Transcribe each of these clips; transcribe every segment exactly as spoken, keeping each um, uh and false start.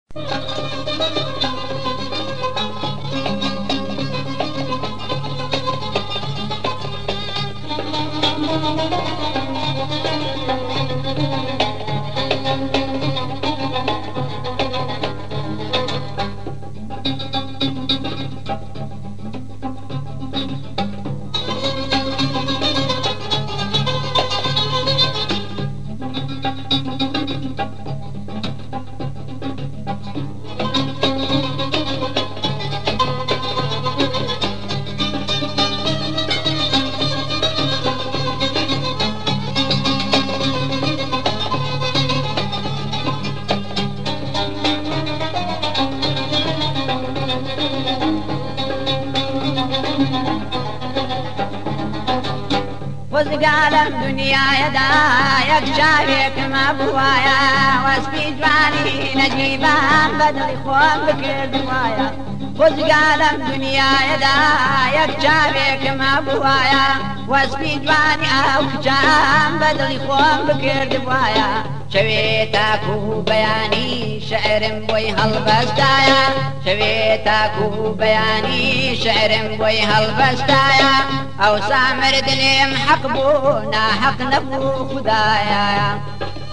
وزقالم دنيا يدا يكشافك ما بوايا واسبي جواني نجيبان بدل خوان بكر دوايا وزقالم دنيا يدا يكشافك ما بوايا واسبي جواني او كشام بدل خوان بكر دوايا شويتاكو بياني شعر بوي هالبستايا شويتاكو بياني شعر بوي هالبستايا او سامر دليم حق بونا حق نبو خدايا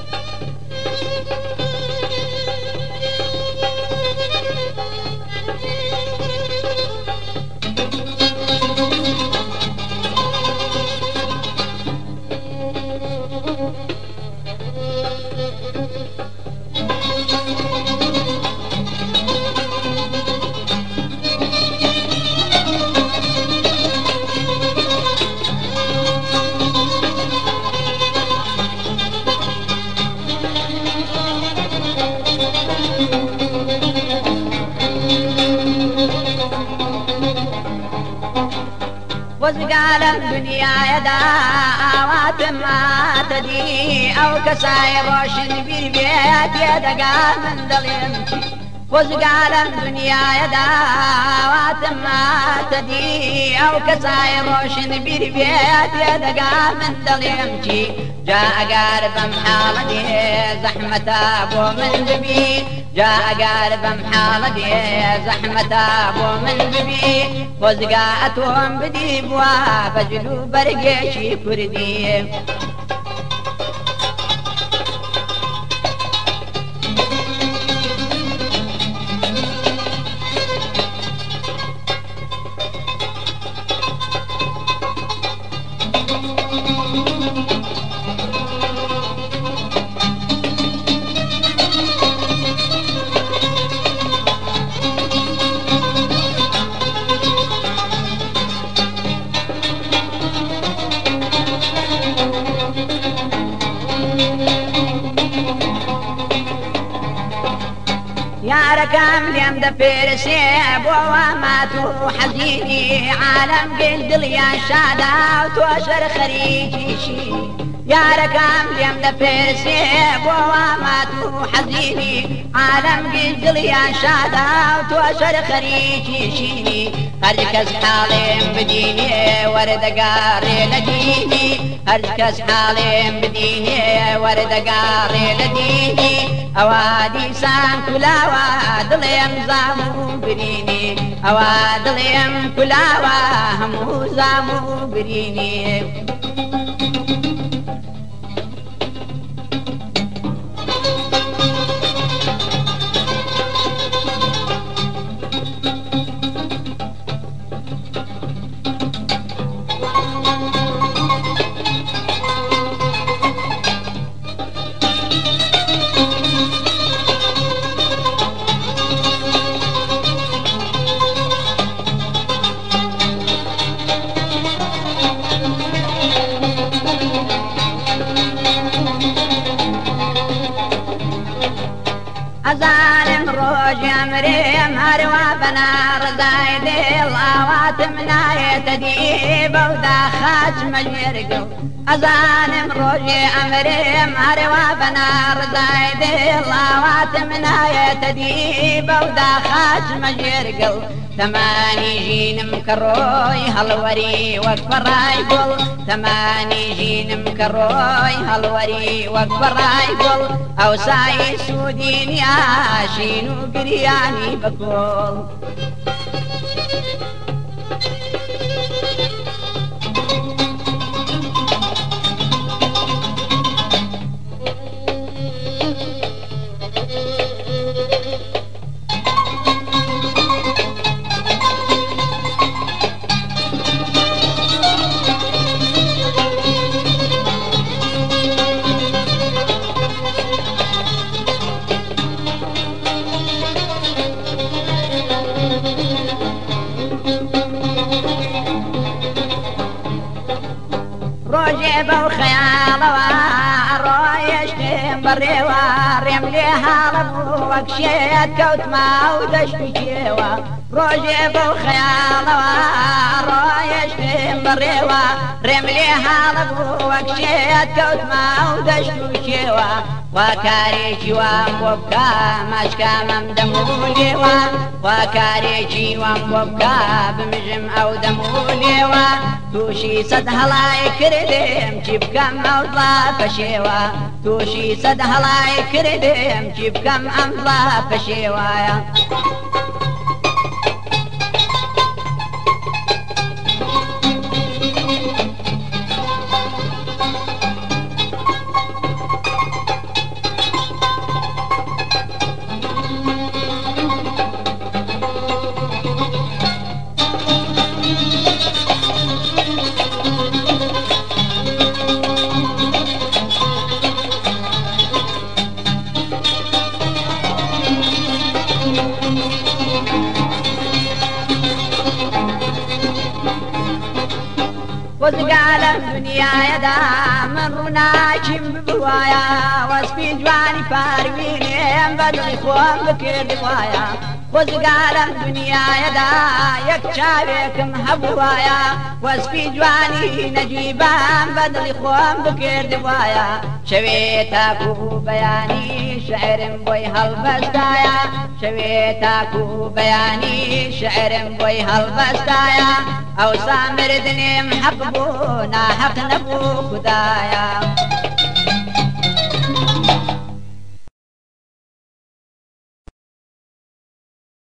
وزقال الدنيا يدا آوات ما تدي أو كساي روشن بالبيت يدقى من دليمتي وزقال الدنيا يدا آوات ما تدي أو كساي روشن بالبيت يدقى من دليمتي جاء قارب محالدي زحمة أبو من دبي جاء قارب محالدي زحمة أبو من دبي وزقاتهم بدي بوا بجلو برقشي كردي يا ركام اليوم دبر سيب وماتوا حزيني عالم قلد لي شادا وتوشر خريجي شي يا ركام اليوم دبر سيب وماتوا حزيني عالم قلد لي شادا وتوشر خريجي شيني هركز حالي بديني ورد قاري لديني هركز حالي بديني ورد قاري لديني اوادي سان كلاوا دليم زامو بريني اوادي دليم كلاوا همو زامو بريني أزالم روج أمريم هروا بنا رزايد الغوات منا يتديب ودا خاج مجرقو أزالم روج أمريم هروا بنا رزايد الغوات منا يتديب ودا خاج مجرقو تماني جين مكروي هالوري وكبراي قول تماني جين مكروي هالوري وكبراي قول او ساي سودين ياشين وقرياني بقول روجي بالخيال ورويشتم بريوا رملي هالبو وكشيت كوت ما ودش بجيوا روجي بالخيال ورويشتم بريوا رملي هالبو وكشيت كوت ما ودش بجيوا وكاريجي وامبوبكا ماشكا ممدموليوا وكاريجي وامبوبكا بمجم او دموليوا توشي صد هلاي كردم جيب كم اوضلا فشيوا توشي صد هلاي كردم جيب كم اوضلا فشيوا وزقال الدنيا يدا من رناكم ببوايا واسبي جواني فارويني بدل اخوان بكير دوايا وزقال الدنيا يدا يكشابكم هبوايا واسبي جواني نجيبان بدل اخوان بكير دوايا شويتاكو بياني شعر بوي هالبستايا شويتاكو بياني شعر بوي هالبستايا او سامر دنيم حقبونا حق نبو خدايا